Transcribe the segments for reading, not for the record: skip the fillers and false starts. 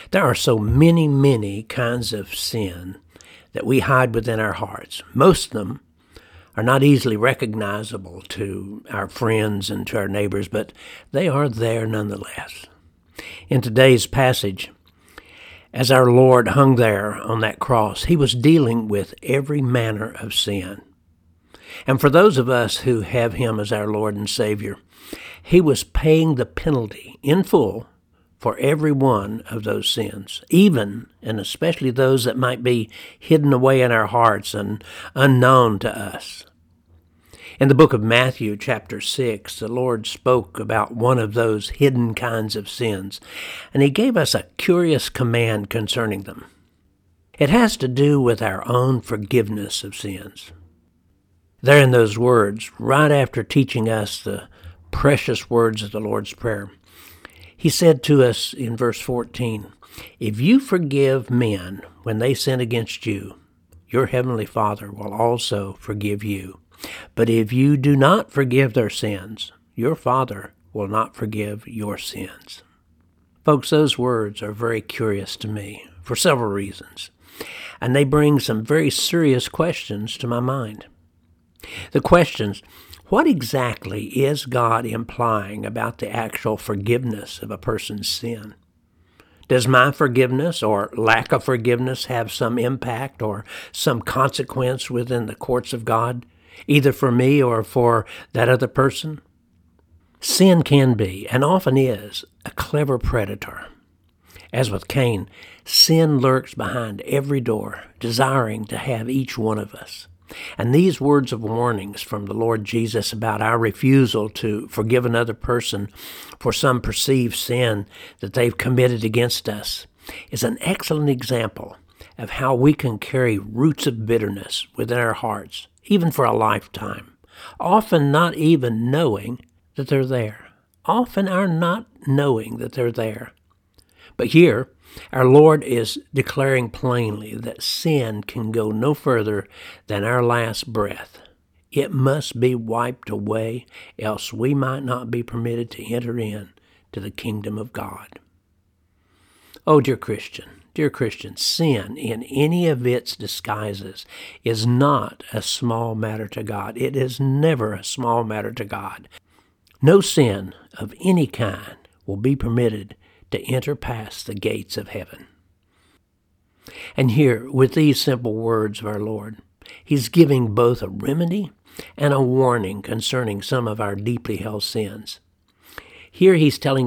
There are so many, many kinds of sin that we hide within our hearts. Most of them are not easily recognizable to our friends and to our neighbors, but they are there nonetheless. In today's passage, as our Lord hung there on that cross, he was dealing with every manner of sin. And for those of us who have him as our Lord and Savior, he was paying the penalty in full for every one of those sins, even and especially those that might be hidden away in our hearts and unknown to us. In the book of Matthew, chapter 6, the Lord spoke about one of those hidden kinds of sins, and he gave us a curious command concerning them. It has to do with our own forgiveness of sins. There in those words, right after teaching us the precious words of the Lord's Prayer, he said to us in verse 14, "If you forgive men when they sin against you, your heavenly Father will also forgive you. But if you do not forgive their sins, your Father will not forgive your sins." Folks, those words are very curious to me for several reasons, and they bring some very serious questions to my mind. The questions: what exactly is God implying about the actual forgiveness of a person's sin? Does my forgiveness or lack of forgiveness have some impact or some consequence within the courts of God, either for me or for that other person? Sin can be, and often is, a clever predator. As with Cain, sin lurks behind every door, desiring to have each one of us. And these words of warnings from the Lord Jesus about our refusal to forgive another person for some perceived sin that they've committed against us is an excellent example of how we can carry roots of bitterness within our hearts, even for a lifetime, often not even knowing that they're there. Often are not knowing that they're there. But here, our Lord is declaring plainly that sin can go no further than our last breath. It must be wiped away, else we might not be permitted to enter in to the kingdom of God. Oh, dear Christian, sin in any of its disguises is not a small matter to God. It is never a small matter to God. No sin of any kind will be permitted to enter past the gates of heaven. And here, with these simple words of our Lord, he's giving both a remedy and a warning concerning some of our deeply held sins. Here he's telling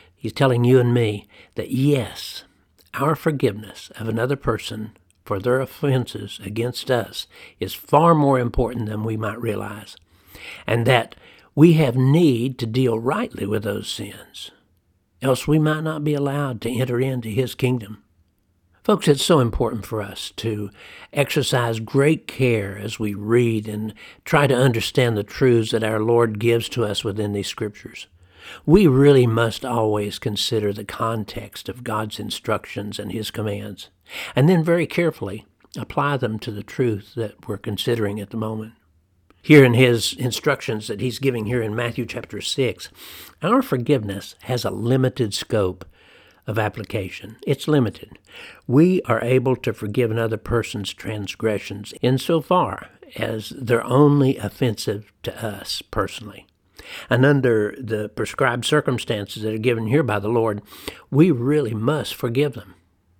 you and me that yes, our forgiveness of another person for their offenses against us is far more important than we might realize, and that we have need to deal rightly with those sins, else we might not be allowed to enter into his kingdom. Folks, it's so important for us to exercise great care as we read and try to understand the truths that our Lord gives to us within these scriptures. We really must always consider the context of God's instructions and his commands, and then very carefully apply them to the truth that we're considering at the moment. Here in his instructions that he's giving here in Matthew chapter 6, our forgiveness has a limited scope of application. It's limited. We are able to forgive another person's transgressions insofar as they're only offensive to us personally. And under the prescribed circumstances that are given here by the Lord, we really must forgive them.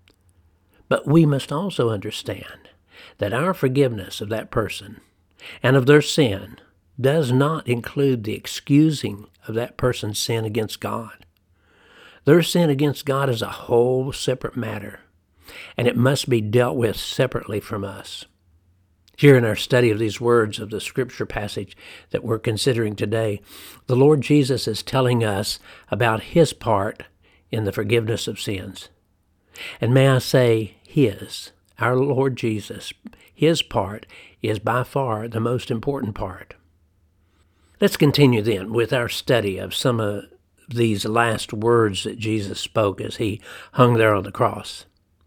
But we must also understand that our forgiveness of that person and of their sin does not include the excusing of that person's sin against God. Their sin against God is a whole separate matter, and it must be dealt with separately from us. Here in our study of these words of the scripture passage that we're considering today, the Lord Jesus is telling us about his part in the forgiveness of sins. And may I say our Lord Jesus, his part is by far the most important part. Let's continue then with our study of some of these last words that Jesus spoke as he hung there on the cross.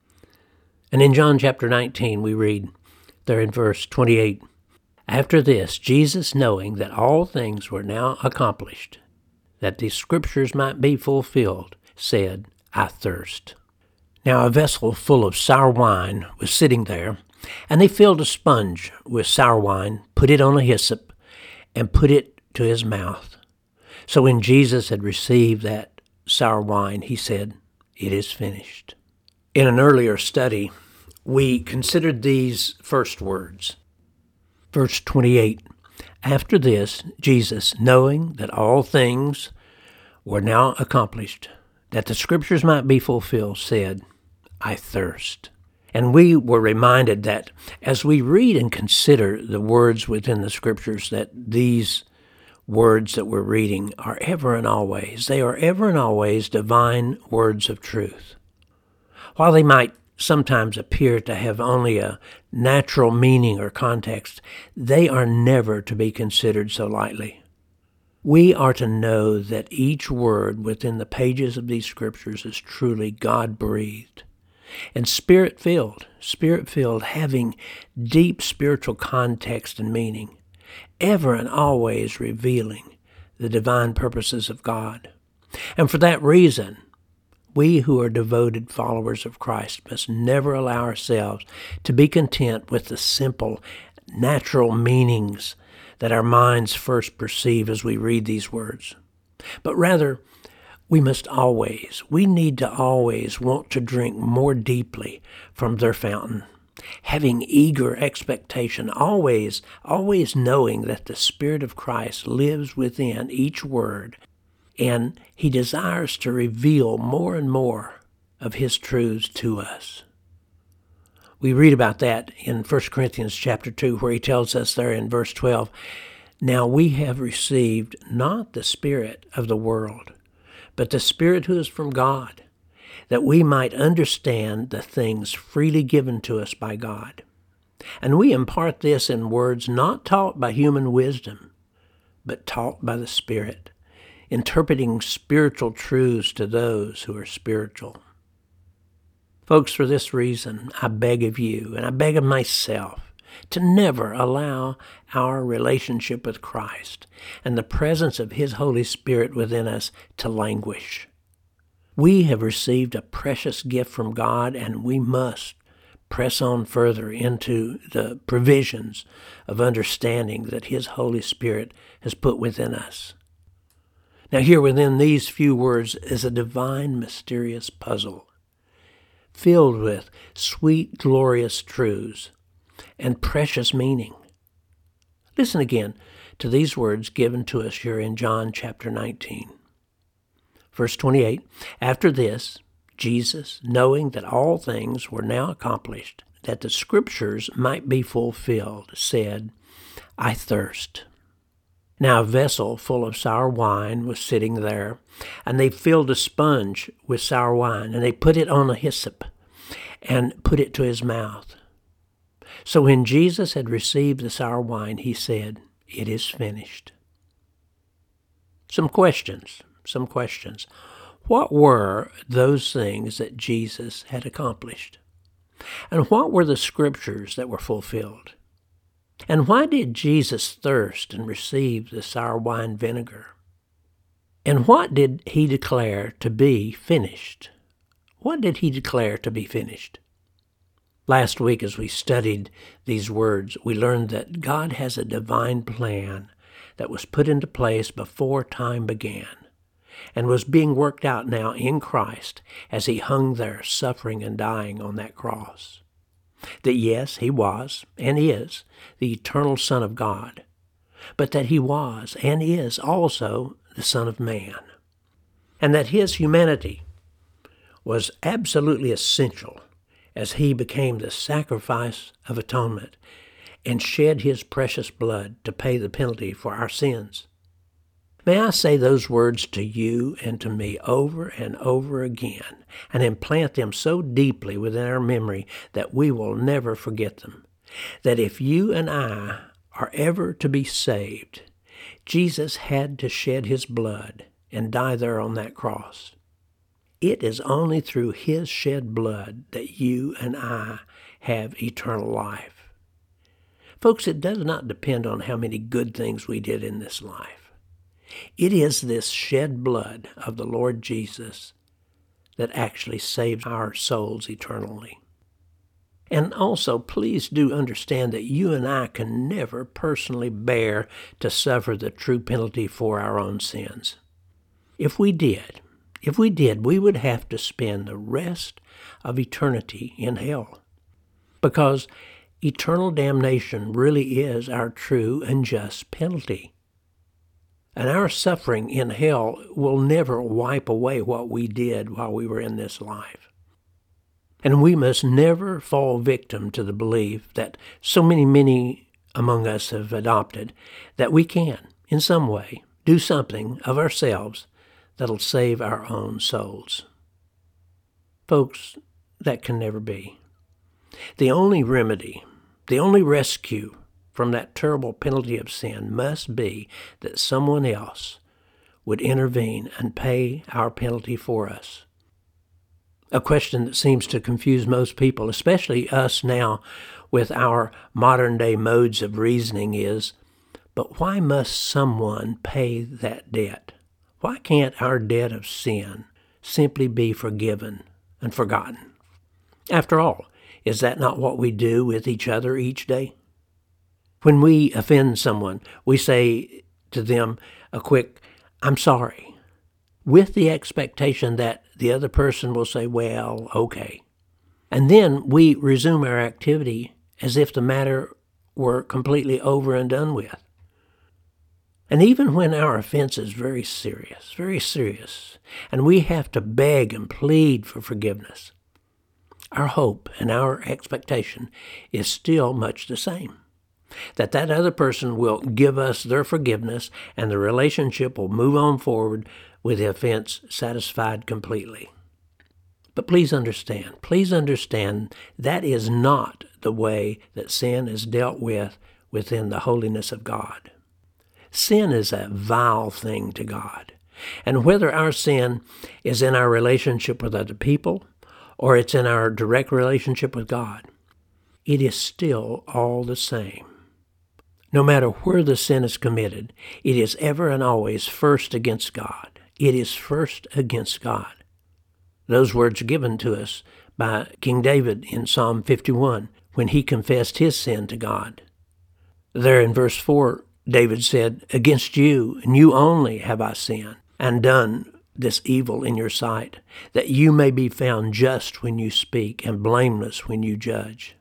And in John chapter 19 we read there in verse 28, "After this, Jesus, knowing that all things were now accomplished, that the scriptures might be fulfilled, said, I thirst." Now a vessel full of sour wine was sitting there, and they filled a sponge with sour wine, put it on a hyssop, and put it to his mouth. So when Jesus had received that sour wine, he said, "It is finished." In an earlier study, we considered these first words. Verse 28, "After this, Jesus, knowing that all things were now accomplished, that the Scriptures might be fulfilled, said, I thirst." And we were reminded that as we read and consider the words within the Scriptures, that these words that we're reading are ever and always, they are ever and always divine words of truth. While they might sometimes appear to have only a natural meaning or context, they are never to be considered so lightly. We are to know that each word within the pages of these Scriptures is truly God-breathed and Spirit-filled, having deep spiritual context and meaning, ever and always revealing the divine purposes of God. And for that reason, we who are devoted followers of Christ must never allow ourselves to be content with the simple, natural meanings that our minds first perceive as we read these words. But rather, we need to always want to drink more deeply from their fountain, having eager expectation, always knowing that the Spirit of Christ lives within each word, and He desires to reveal more and more of His truths to us. We read about that in 1 Corinthians chapter 2, where he tells us there in verse 12, "Now we have received not the spirit of the world, but the Spirit who is from God, that we might understand the things freely given to us by God. And we impart this in words not taught by human wisdom, but taught by the Spirit, interpreting spiritual truths to those who are spiritual." Folks, for this reason, I beg of you, and I beg of myself, to never allow our relationship with Christ and the presence of His Holy Spirit within us to languish. We have received a precious gift from God, and we must press on further into the provisions of understanding that His Holy Spirit has put within us. Now here within these few words is a divine, mysterious puzzle, filled with sweet, glorious truths and precious meaning. Listen again to these words given to us here in John chapter 19. Verse 28, "After this, Jesus, knowing that all things were now accomplished, that the Scriptures might be fulfilled, said, I thirst." Now a vessel full of sour wine was sitting there, and they filled a sponge with sour wine, and they put it on a hyssop and put it to his mouth. So when Jesus had received the sour wine, he said, "It is finished." Some questions. What were those things that Jesus had accomplished? And what were the Scriptures that were fulfilled? And why did Jesus thirst and receive the sour wine vinegar? And what did he declare to be finished? What did he declare to be finished? Last week, as we studied these words, we learned that God has a divine plan that was put into place before time began and was being worked out now in Christ as he hung there suffering and dying on that cross. That yes, he was and is the eternal Son of God, but that he was and is also the Son of Man, and that his humanity was absolutely essential as he became the sacrifice of atonement and shed his precious blood to pay the penalty for our sins. May I say those words to you and to me over and over again and implant them so deeply within our memory that we will never forget them. That if you and I are ever to be saved, Jesus had to shed his blood and die there on that cross. It is only through his shed blood that you and I have eternal life. Folks, it does not depend on how many good things we did in this life. It is this shed blood of the Lord Jesus that actually saves our souls eternally. And also, please do understand that you and I can never personally bear to suffer the true penalty for our own sins. If we did, we would have to spend the rest of eternity in hell, because eternal damnation really is our true and just penalty. And our suffering in hell will never wipe away what we did while we were in this life. And we must never fall victim to the belief that so many among us have adopted, that we can, in some way, do something of ourselves that'll save our own souls. Folks, that can never be. The only remedy, the only rescue from that terrible penalty of sin must be that someone else would intervene and pay our penalty for us. A question that seems to confuse most people, especially us now with our modern-day modes of reasoning, is, but why must someone pay that debt? Why can't our debt of sin simply be forgiven and forgotten? After all, is that not what we do with each other each day? When we offend someone, we say to them a quick, "I'm sorry," with the expectation that the other person will say, "Well, okay." And then we resume our activity as if the matter were completely over and done with. And even when our offense is very serious, and we have to beg and plead for forgiveness, our hope and our expectation is still much the same. That other person will give us their forgiveness and the relationship will move on forward with the offense satisfied completely. But please understand that is not the way that sin is dealt with within the holiness of God. Sin is a vile thing to God. And whether our sin is in our relationship with other people or it's in our direct relationship with God, it is still all the same. No matter where the sin is committed, it is ever and always first against God. It is first against God. Those words are given to us by King David in Psalm 51 when he confessed his sin to God. There in verse 4, David said, "Against you, and you only, have I sinned, and done this evil in your sight, that you may be found just when you speak, and blameless when you judge."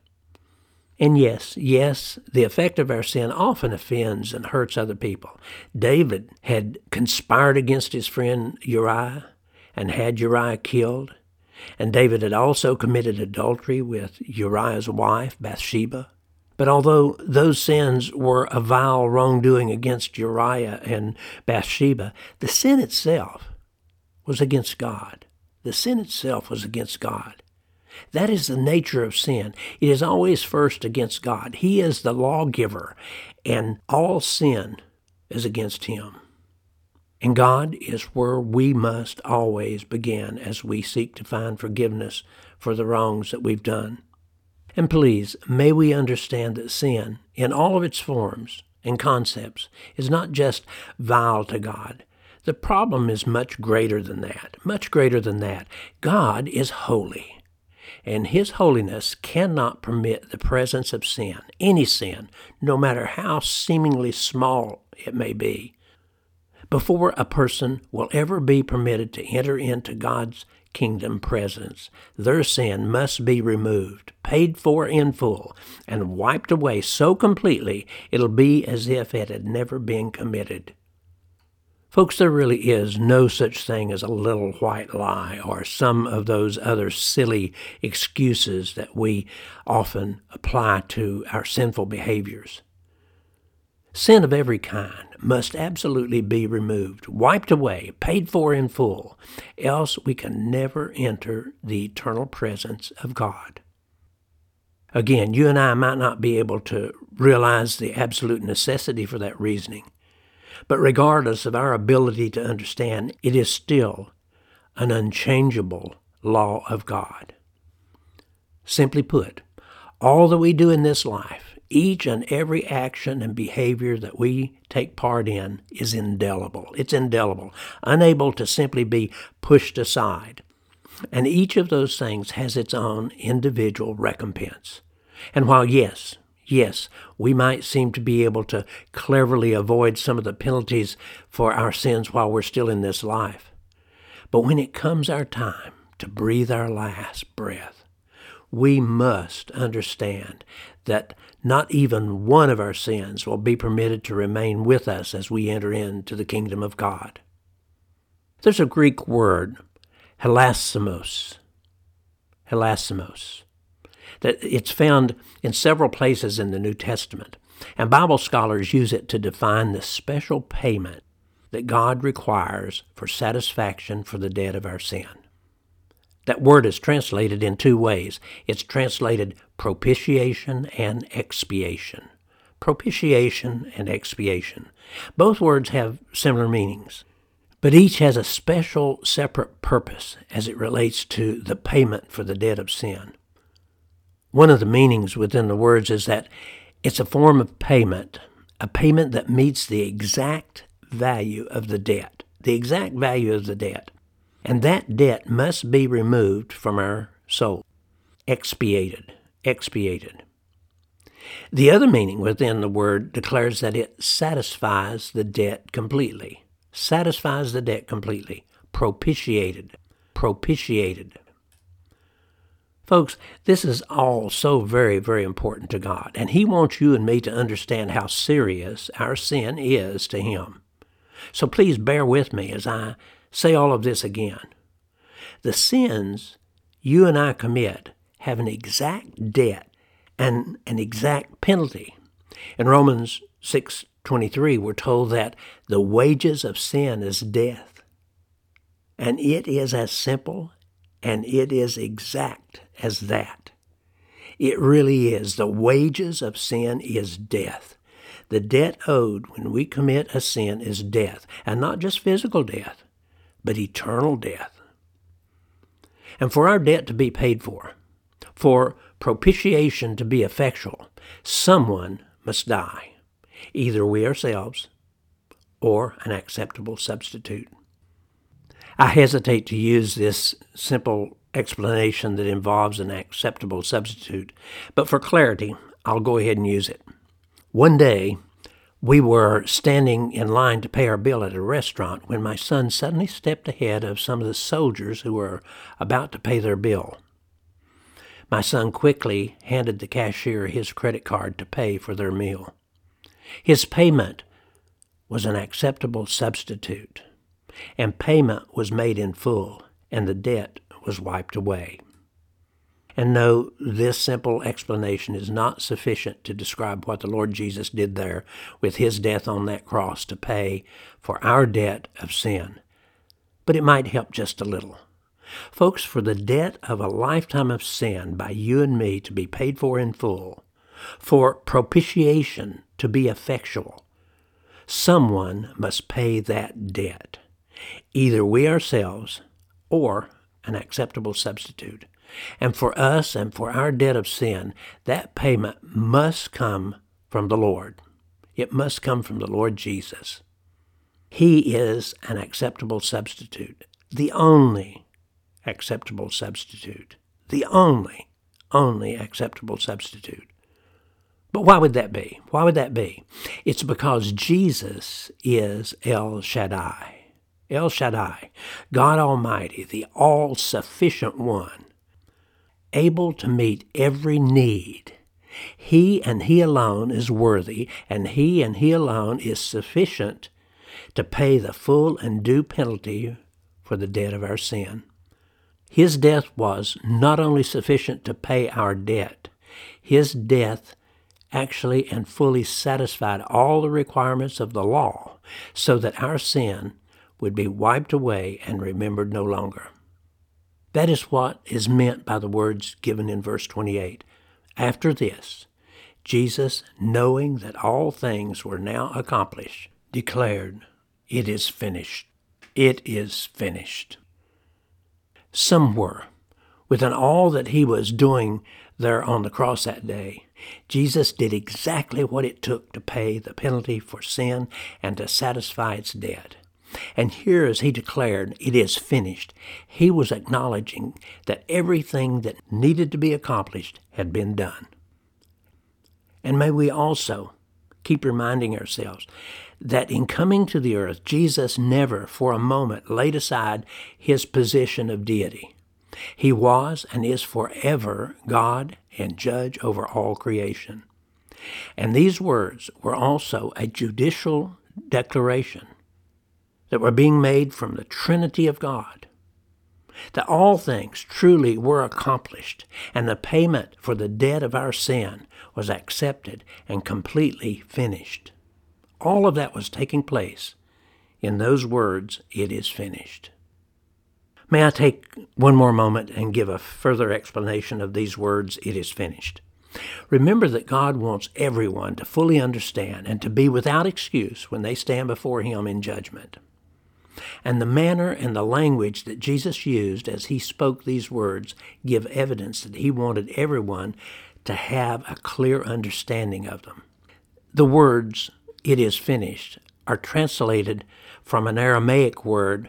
And yes, the effect of our sin often offends and hurts other people. David had conspired against his friend Uriah and had Uriah killed. And David had also committed adultery with Uriah's wife, Bathsheba. But although those sins were a vile wrongdoing against Uriah and Bathsheba, the sin itself was against God. The sin itself was against God. That is the nature of sin. It is always first against God. He is the lawgiver, and all sin is against him. And God is where we must always begin as we seek to find forgiveness for the wrongs that we've done. And please, may we understand that sin, in all of its forms and concepts, is not just vile to God. The problem is much greater than that. God is holy. And his holiness cannot permit the presence of sin, any sin, no matter how seemingly small it may be. Before a person will ever be permitted to enter into God's kingdom presence, their sin must be removed, paid for in full, and wiped away so completely it'll be as if it had never been committed. Folks, there really is no such thing as a little white lie or some of those other silly excuses that we often apply to our sinful behaviors. Sin of every kind must absolutely be removed, wiped away, paid for in full, else we can never enter the eternal presence of God. Again, you and I might not be able to realize the absolute necessity for that reasoning, but regardless of our ability to understand, it is still an unchangeable law of God. Simply put, all that we do in this life, each and every action and behavior that we take part in is indelible. It's indelible, unable to simply be pushed aside. And each of those things has its own individual recompense. And while yes, we might seem to be able to cleverly avoid some of the penalties for our sins while we're still in this life, but when it comes our time to breathe our last breath, we must understand that not even one of our sins will be permitted to remain with us as we enter into the kingdom of God. There's a Greek word, hilassimos, that it's found in several places in the New Testament, and Bible scholars use it to define the special payment that God requires for satisfaction for the debt of our sin. That word is translated in two ways. It's translated propitiation and expiation. Propitiation and expiation. Both words have similar meanings, but each has a special separate purpose as it relates to the payment for the debt of sin. One of the meanings within the words is that it's a form of payment, a payment that meets the exact value of the debt, And that debt must be removed from our soul, expiated. The other meaning within the word declares that it satisfies the debt completely. Propitiated. Folks, this is all so very, very important to God, and He wants you and me to understand how serious our sin is to Him. So please bear with me as I say all of this again. The sins you and I commit have an exact debt and an exact penalty. In Romans 6:23, we're told that the wages of sin is death. And it is as simple and it is exact as that. It really is. The wages of sin is death. The debt owed when we commit a sin is death, and not just physical death, but eternal death. And for our debt to be paid for propitiation to be effectual, someone must die, either we ourselves or an acceptable substitute. I hesitate to use this simple explanation that involves an acceptable substitute, but for clarity, I'll go ahead and use it. One day, we were standing in line to pay our bill at a restaurant when my son suddenly stepped ahead of some of the soldiers who were about to pay their bill. My son quickly handed the cashier his credit card to pay for their meal. His payment was an acceptable substitute, and payment was made in full, and the debt was wiped away. And no, this simple explanation is not sufficient to describe what the Lord Jesus did there with His death on that cross to pay for our debt of sin. But it might help just a little. Folks, for the debt of a lifetime of sin by you and me to be paid for in full, for propitiation to be effectual, someone must pay that debt, either we ourselves or an acceptable substitute. And for us and for our debt of sin, that payment must come from the Lord. It must come from the Lord Jesus. He is an acceptable substitute, the only acceptable substitute, the only acceptable substitute. But why would that be? It's because Jesus is El Shaddai, God Almighty, the all-sufficient one, able to meet every need. He and He alone is worthy, and He and He alone is sufficient to pay the full and due penalty for the debt of our sin. His death was not only sufficient to pay our debt, His death actually and fully satisfied all the requirements of the law so that our sin would be wiped away and remembered no longer. That is what is meant by the words given in verse 28. After this, Jesus, knowing that all things were now accomplished, declared, "It is finished. It is finished." Somewhere, within all that He was doing there on the cross that day, Jesus did exactly what it took to pay the penalty for sin and to satisfy its debt. And here, as he declared, "It is finished," he was acknowledging that everything that needed to be accomplished had been done. And may we also keep reminding ourselves that in coming to the earth, Jesus never for a moment laid aside his position of deity. He was and is forever God and judge over all creation. And these words were also a judicial declaration that were being made from the Trinity of God, that all things truly were accomplished, and the payment for the debt of our sin was accepted and completely finished. All of that was taking place in those words, "It is finished." May I take one more moment and give a further explanation of these words, "It is finished." Remember that God wants everyone to fully understand and to be without excuse when they stand before Him in judgment. And the manner and the language that Jesus used as He spoke these words give evidence that He wanted everyone to have a clear understanding of them. The words, "It is finished," are translated from an Aramaic word,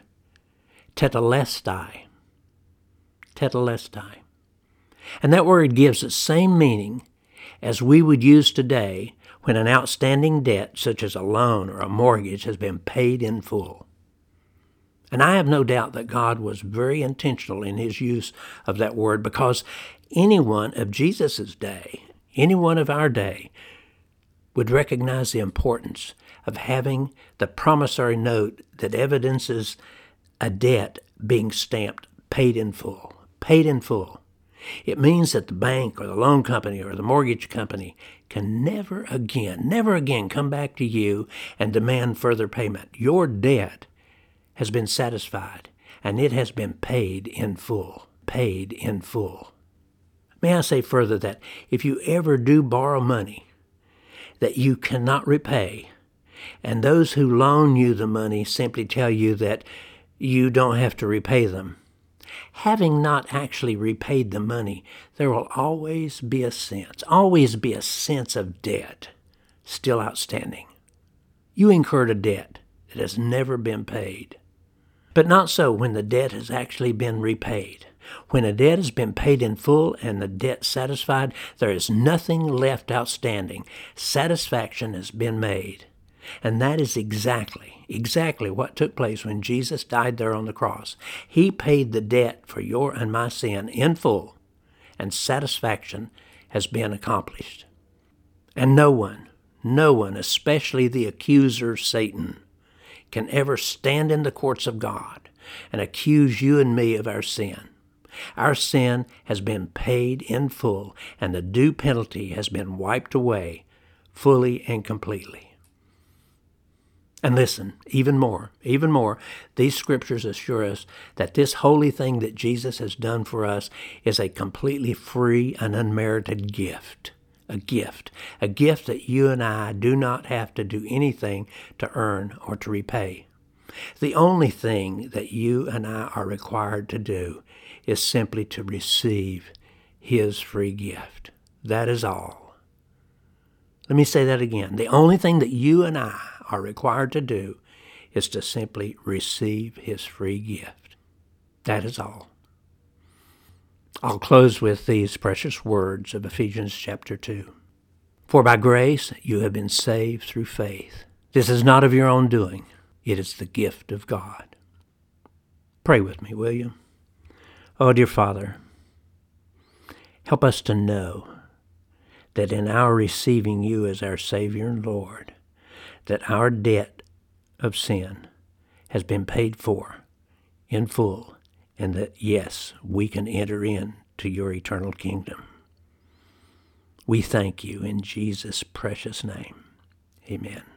tetelestai. Tetelestai. And that word gives the same meaning as we would use today when an outstanding debt, such as a loan or a mortgage, has been paid in full. And I have no doubt that God was very intentional in His use of that word, because anyone of Jesus' day, anyone of our day, would recognize the importance of having the promissory note that evidences a debt being stamped paid in full. Paid in full. It means that the bank or the loan company or the mortgage company can never again come back to you and demand further payment. Your debt has been satisfied, and it has been paid in full. Paid in full. May I say further that if you ever do borrow money that you cannot repay, and those who loan you the money simply tell you that you don't have to repay them, having not actually repaid the money, there will always be a sense of debt still outstanding. You incurred a debt that has never been paid. But not so when the debt has actually been repaid. When a debt has been paid in full and the debt satisfied, there is nothing left outstanding. Satisfaction has been made. And that is exactly what took place when Jesus died there on the cross. He paid the debt for your and my sin in full, and satisfaction has been accomplished. And no one, especially the accuser Satan, can ever stand in the courts of God and accuse you and me of our sin. Our sin has been paid in full, and the due penalty has been wiped away fully and completely. And listen, even more, these scriptures assure us that this holy thing that Jesus has done for us is a completely free and unmerited gift. A gift that you and I do not have to do anything to earn or to repay. The only thing that you and I are required to do is simply to receive His free gift. That is all. Let me say that again. The only thing that you and I are required to do is to simply receive His free gift. That is all. I'll close with these precious words of Ephesians chapter 2. "For by grace you have been saved through faith. This is not of your own doing. It is the gift of God." Pray with me, will you? Oh, dear Father, help us to know that in our receiving you as our Savior and Lord, that our debt of sin has been paid for in full, and that, yes, we can enter into your eternal kingdom. We thank you in Jesus' precious name. Amen.